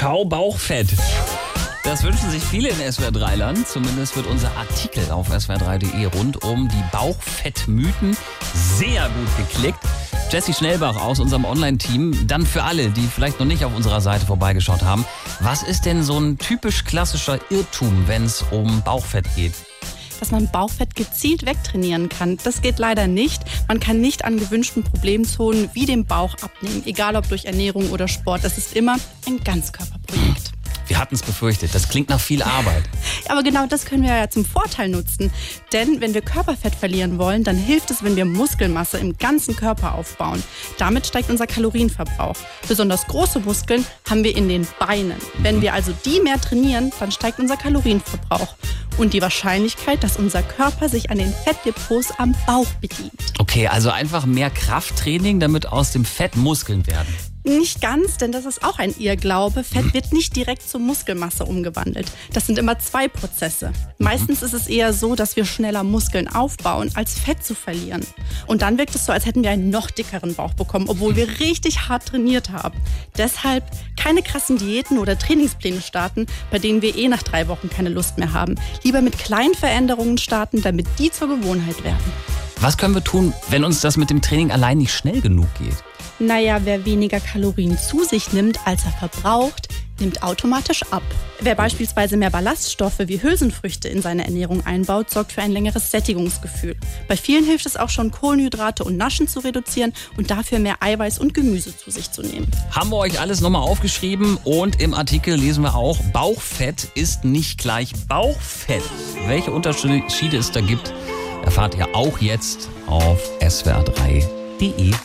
Ciao Bauchfett. Das wünschen sich viele in SWR3-Land. Zumindest wird unser Artikel auf swr3.de rund um die Bauchfettmythen sehr gut geklickt. Jessie Schnellbach aus unserem Online-Team. Dann für alle, die vielleicht noch nicht auf unserer Seite vorbeigeschaut haben. Was ist denn so ein typisch klassischer Irrtum, wenn es um Bauchfett geht? Dass man Bauchfett gezielt wegtrainieren kann. Das geht leider nicht. Man kann nicht an gewünschten Problemzonen wie dem Bauch abnehmen, egal ob durch Ernährung oder Sport. Das ist immer ein Ganzkörperprojekt. Wir hatten es befürchtet. Das klingt nach viel Arbeit. Aber genau das können wir ja zum Vorteil nutzen. Denn wenn wir Körperfett verlieren wollen, dann hilft es, wenn wir Muskelmasse im ganzen Körper aufbauen. Damit steigt unser Kalorienverbrauch. Besonders große Muskeln haben wir in den Beinen. Wenn wir also die mehr trainieren, dann steigt unser Kalorienverbrauch. Und die Wahrscheinlichkeit, dass unser Körper sich an den Fettdepots am Bauch bedient. Okay, also einfach mehr Krafttraining, damit aus dem Fett Muskeln werden. Nicht ganz, denn das ist auch ein Irrglaube. Fett wird nicht direkt zur Muskelmasse umgewandelt. Das sind immer zwei Prozesse. Meistens ist es eher so, dass wir schneller Muskeln aufbauen, als Fett zu verlieren. Und dann wirkt es so, als hätten wir einen noch dickeren Bauch bekommen, obwohl wir richtig hart trainiert haben. Deshalb keine krassen Diäten oder Trainingspläne starten, bei denen wir nach 3 Wochen keine Lust mehr haben. Lieber mit kleinen Veränderungen starten, damit die zur Gewohnheit werden. Was können wir tun, wenn uns das mit dem Training allein nicht schnell genug geht? Naja, wer weniger Kalorien zu sich nimmt, als er verbraucht, nimmt automatisch ab. Wer beispielsweise mehr Ballaststoffe wie Hülsenfrüchte in seine Ernährung einbaut, sorgt für ein längeres Sättigungsgefühl. Bei vielen hilft es auch schon, Kohlenhydrate und Naschen zu reduzieren und dafür mehr Eiweiß und Gemüse zu sich zu nehmen. Haben wir euch alles nochmal aufgeschrieben und im Artikel lesen wir auch, Bauchfett ist nicht gleich Bauchfett. Welche Unterschiede es da gibt, erfahrt ihr auch jetzt auf swr3.de.